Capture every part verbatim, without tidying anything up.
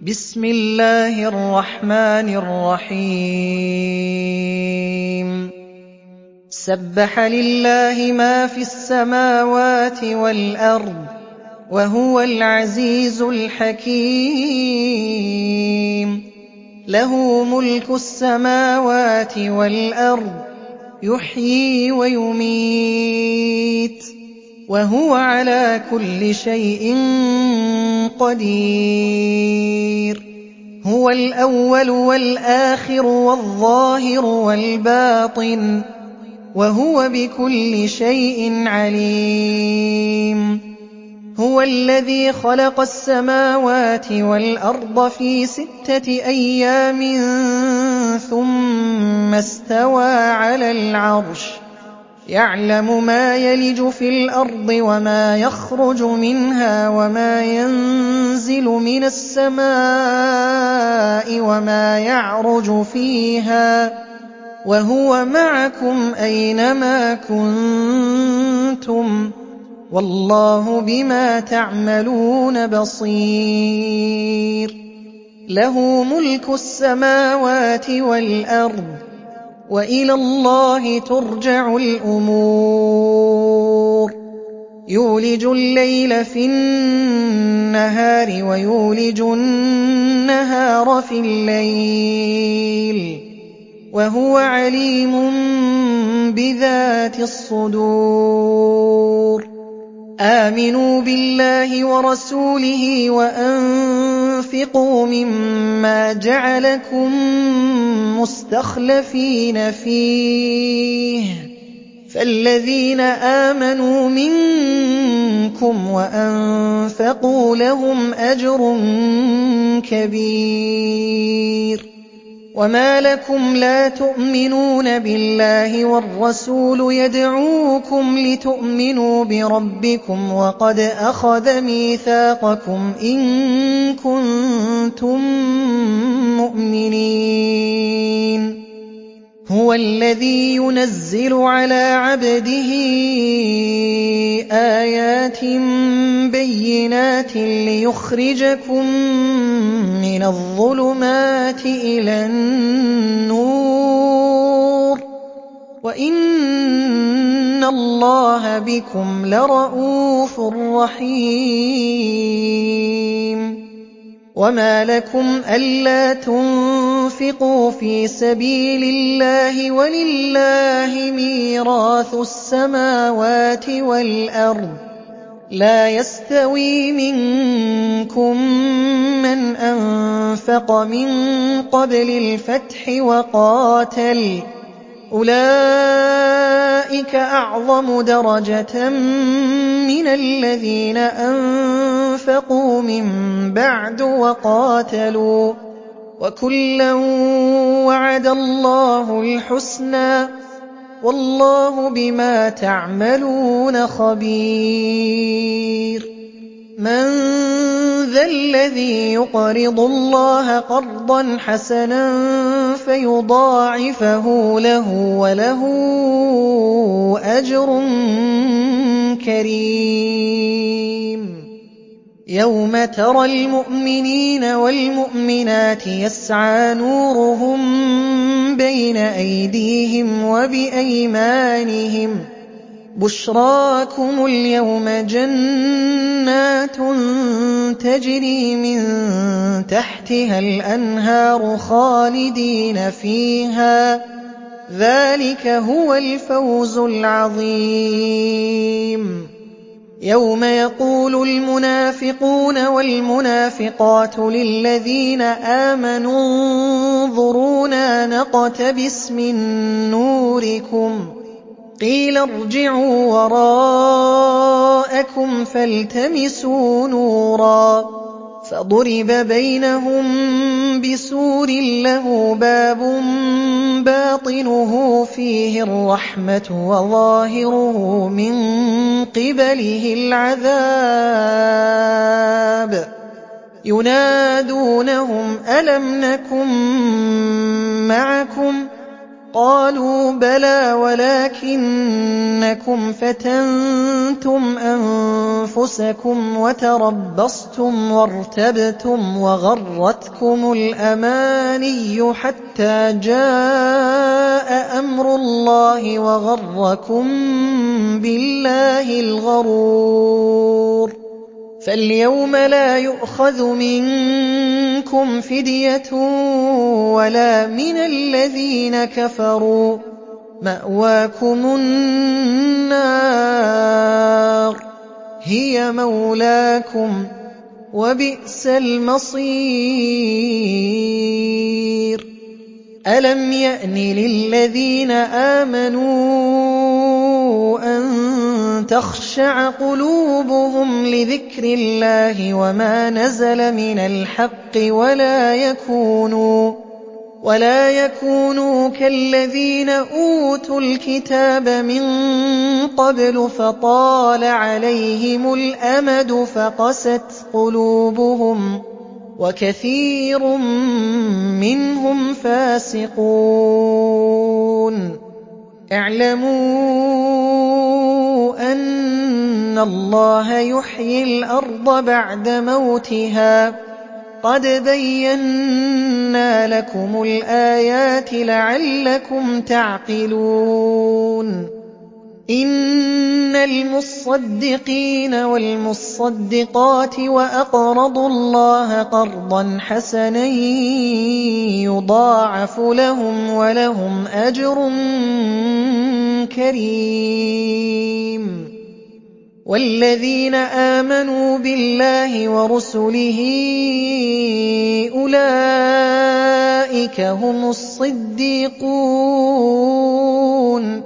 بسم الله الرحمن الرحيم سبح لله ما في السماوات والأرض وهو العزيز الحكيم له ملك السماوات والأرض يحيي ويميت وهو على كل شيء قدير هو الأول والآخر والظاهر والباطن وهو بكل شيء عليم هو الذي خلق السماوات والأرض في ستة أيام ثم استوى على العرش يعلم ما يلج في الأرض وما يخرج منها وما ينزل من السماء وما يعرج فيها وهو معكم أينما كنتم والله بما تعملون بصير له ملك السماوات والأرض وإلى الله ترجع الأمور يولج الليل في النهار ويولج النهار في الليل وهو عليم بذات الصدور آمنوا بالله ورسوله وأنفقوا مما جعلكم مستخلفين فيه فالذين آمنوا منكم وأنفقوا لهم أجر كبير وما لكم لا تؤمنون بالله والرسول يدعوكم لتؤمنوا بربكم وقد أخذ ميثاقكم إن كنتم مؤمنين هو الذي ينزل على عبده آيات بينات ليخرجكم من الظلمات إلى النور وإن الله بكم لرءوف رحيم وما لكم ألا تنفقوا في سبيل الله ولله ميراث السماوات والأرض لا يستوي منكم من أنفق من قبل الفتح وقاتل أولئك أعظم درجة من الذين أنفقوا من بعد وقاتلوا وكلا وعد الله الحسنى والله بما تعملون خبير من ذا الذي يقرض الله قرضا حسنا فيضاعفه له وله أجر كريم يوم ترى المؤمنين والمؤمنات يسعى نورهم بين أيديهم وبأيمانهم بشراكم اليوم جنات تجري من تحتها الأنهار خالدين فيها ذلك هو الفوز العظيم يوم يقول المنافقون والمنافقات للذين آمنوا انظرونا نقتبس من نوركم قيل ارجعوا وراءكم فالتمسوا نورا فضرب بينهم بسور له باب باطنه فيه الرحمة وظاهره من قبله العذاب ينادونهم ألم نكن معكم قَالُوا بَلَىٰ وَلَٰكِنَّكُمْ فَتَنتُمْ أَنفُسَكُمْ وَتَرَبَّصْتُمْ وَارْتَبْتُمْ وَغَرَّتْكُمُ الْأَمَانِيُّ حَتَّىٰ جَاءَ أَمْرُ اللَّهِ وَغَرَّكُم بِاللَّهِ الْغَرُورُ فَالْيَوْمَ لَا يُؤْخَذُ مِنكُمْ فِدْيَةٌ وَلَا مِنَ الَّذِينَ كَفَرُوا ۚ مَأْوَاكُمُ النَّارُ هِيَ مَوْلَاكُمْ ۖ وَبِئْسَ الْمَصِيرُ أَلَمْ يَأْنِ لِلَّذِينَ آمَنُوا أَن تَخْشَعَ قُلُوبُهُمْ لِذِكْرِ اللَّهِ وَمَا نَزَلَ مِنَ الْحَقِّ وَلَا يَكُونُوا وَلَا يَكُونُوا كَالَّذِينَ أُوتُوا الْكِتَابَ مِن قَبْلُ فَطَالَ عَلَيْهِمُ الْأَمَدُ فَقَسَتْ قُلُوبُهُمْ ۖ وَكَثِيرٌ مِّنْهُمْ فَاسِقُونَ اعْلَمُوا أَنَّ اللَّهَ يُحْيِي الْأَرْضَ بَعْدَ مَوْتِهَا ۚ قَدْ بَيَّنَّا لَكُمُ الْآيَاتِ لَعَلَّكُمْ تَعْقِلُونَ إِنَّ الْمُصَّدِّقِينَ وَالْمُصَّدِّقَاتِ وَأَقْرَضُوا اللَّهَ قَرْضًا حَسَنًا يُضَاعَفُ لَهُمْ وَلَهُمْ أَجْرٌ كَرِيمٌ وَالَّذِينَ آمَنُوا بِاللَّهِ وَرُسُلِهِ أُولَٰئِكَ هُمُ الصِّدِّيقُونَ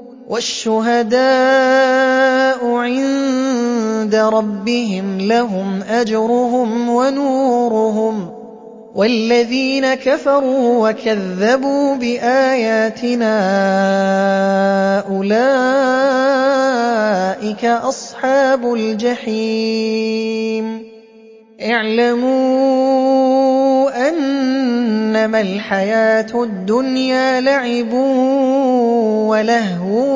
وَالشُّهَدَاءُ عِندَ رَبِّهِمْ لَهُمْ أَجْرُهُمْ وَنُورُهُمْ ۖ وَالَّذِينَ كَفَرُوا وَكَذَّبُوا بِآيَاتِنَا أُولَٰئِكَ أَصْحَابُ الْجَحِيمِ اعْلَمُوا أَنَّمَا الْحَيَاةُ الدُّنْيَا لَعِبٌ وَلَهْوٌ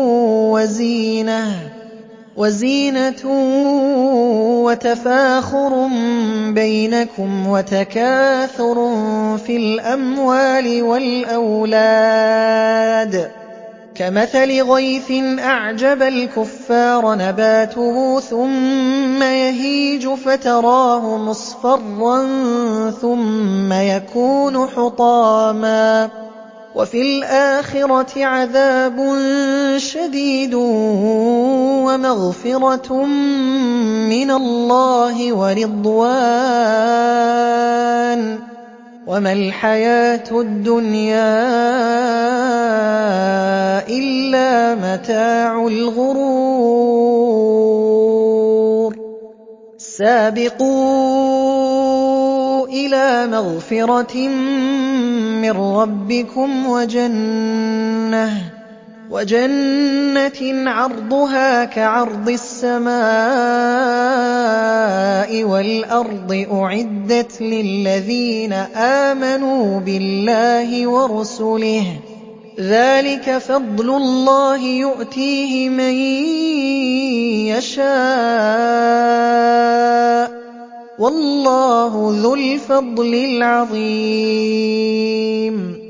وَزِينَةٌ وَتَفَاخُرٌ بَيْنَكُمْ وَتَكَاثُرٌ فِي الْأَمْوَالِ وَالْأَوْلَادِ كَمَثَلِ غَيْثٍ أَعْجَبَ الْكُفَّارَ نَبَاتُهُ ثُمَّ يَهِيجُ فَتَرَاهُ مُصْفَرًّا ثُمَّ يَكُونُ حُطَامًا ۖ وَفِي الْآخِرَةِ عَذَابٌ شَدِيدٌ وَمَغْفِرَةٌ مِّنَ اللَّهِ وَرِضْوَانٌ ۚ وَمَا الْحَيَاةُ الدُّنْيَا إِلَّا مَتَاعُ الْغُرُورِ سَابِقُوا إِلَىٰ مَغْفِرَةٍ مِّن رَّبِّكُمْ وَجَنَّةٍ عَرْضُهَا كَعَرْضِ السَّمَاءِ وَالْأَرْضِ أُعِدَّتْ لِلَّذِينَ آمَنُوا بِاللَّهِ وَرُسُلِهِ ۚ ذَٰلِكَ فَضْلُ اللَّهِ يُؤْتِيهِ مَن يَشَاءُ ۚ وَاللَّهُ ذُو الْفَضْلِ الْعَظِيمِ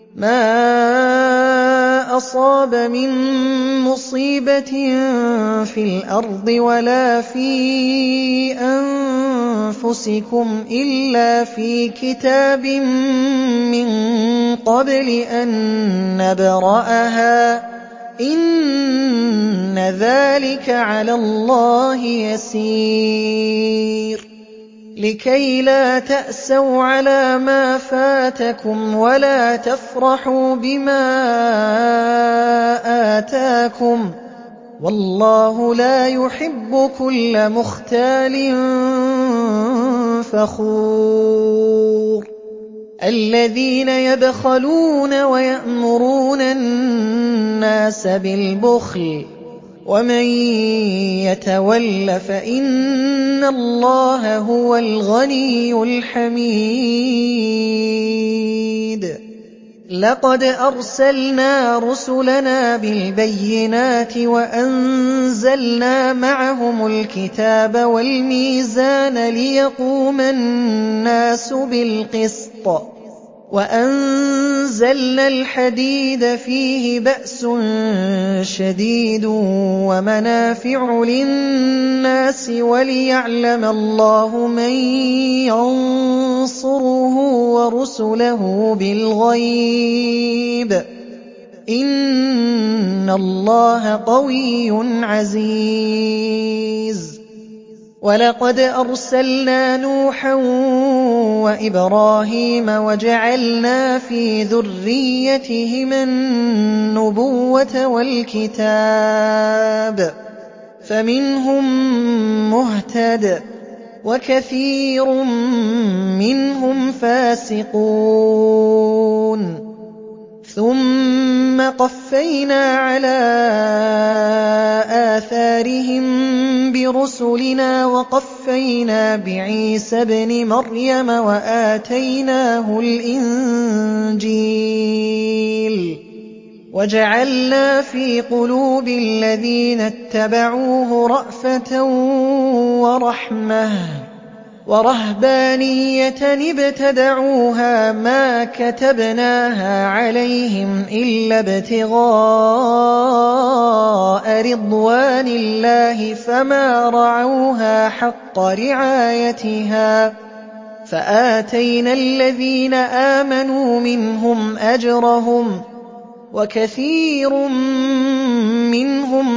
مَا أَصَابَ مِن مُّصِيبَةٍ فِي الْأَرْضِ وَلَا فِي أَنفُسِكُمْ إِلَّا فِي كِتَابٍ مِّن قَبْلِ أَن نَّبْرَأَهَا ۚ إِنَّ ذَٰلِكَ عَلَى اللَّهِ يَسِيرٌ لِكَيْ لَا تَأْسَوْا عَلَىٰ مَا فَاتَكُمْ وَلَا تَفْرَحُوا بِمَا آتَاكُمْ ۗ وَاللَّهُ لَا يُحِبُّ كُلَّ مُخْتَالٍ فَخُورٍ الَّذِينَ يَبْخَلُونَ وَيَأْمُرُونَ النَّاسَ بِالْبُخْلِ ۗ وَمَن يَتَوَلَّ فَإِنَّ اللَّهَ هُوَ الْغَنِيُّ الْحَمِيدُ لَقَدْ أَرْسَلْنَا رُسُلَنَا بِالْبَيِّنَاتِ وَأَنزَلْنَا مَعَهُمُ الْكِتَابَ وَالْمِيزَانَ لِيَقُومَ النَّاسُ بِالْقِسْطِ ۖ وَأَنزَلْنَا الْحَدِيدَ فِيهِ بَأْسٌ شَدِيدٌ وَمَنَافِعُ لِلنَّاسِ وَلِيَعْلَمَ اللَّهُ مَن يَنصُرُهُ وَرُسُلَهُ بِالْغَيْبِ ۚ إِنَّ اللَّهَ قَوِيٌّ عَزِيزٌ. وَلَقَدْ أَرْسَلْنَا نُوحًا وَإِبْرَاهِيمَ وَجَعَلْنَا فِي ذُرِّيَّتِهِمَا النُّبُوَّةَ وَالْكِتَابَ ۖ فَمِنْهُم مُّهْتَدٍ ۖ وَكَثِيرٌ مِّنْهُمْ فَاسِقُونَ. ثُمَّ قَفَّيْنَا عَلَىٰ آثَارِهِم بِرُسُلِنَا وَقَفَّيْنَا بِعِيسَى ابْنِ مَرْيَمَ وَآتَيْنَاهُ الْإِنجِيلَ وَجَعَلْنَا فِي قُلُوبِ الَّذِينَ اتَّبَعُوهُ رَأْفَةً وَرَحْمَةً وَرَهْبَانِيَّةً ابْتَدَعُوهَا مَا كَتَبْنَاهَا عَلَيْهِمْ إِلَّا ابْتِغَاءَ رِضْوَانِ اللَّهِ فَمَا رَعَوْهَا حَقَّ رِعَايَتِهَا فَآتَيْنَا الَّذِينَ آمَنُوا مِنْهُمْ أَجْرَهُمْ ۖ وَكَثِيرٌ مِّنْهُمْ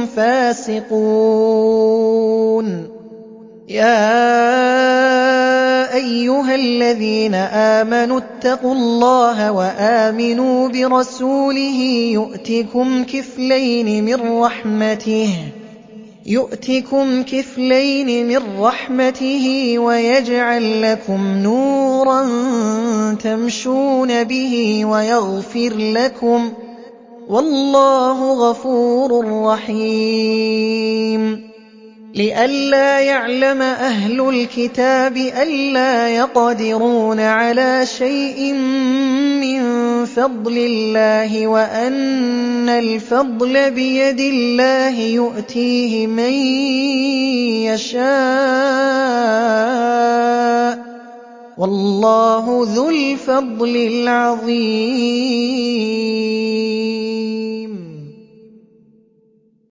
فَاسِقُونَ. يَا أَيُّهَا الَّذِينَ آمَنُوا اتَّقُوا اللَّهَ وَآمِنُوا بِرَسُولِهِ يُؤْتِكُمْ كِفْلَيْنِ مِنْ رَحْمَتِهِ يُؤْتِكُمْ كِفْلَيْنِ مِنْ رَحْمَتِهِ وَيَجْعَل لَّكُمْ نُورًا تَمْشُونَ بِهِ وَيَغْفِرْ لَكُمْ ۚ وَاللَّهُ غَفُورٌ رَّحِيمٌ. لِئَلَّا يَعْلَمَ أَهْلُ الْكِتَابِ أَلَّا يَقْدِرُونَ عَلَىٰ شَيْءٍ مِّن فَضْلِ اللَّهِ وَأَنَّ الْفَضْلَ بِيَدِ اللَّهِ يُؤْتِيهِ مَن يَشَاءُ ۚ وَاللَّهُ ذُو الْفَضْلِ الْعَظِيمِ.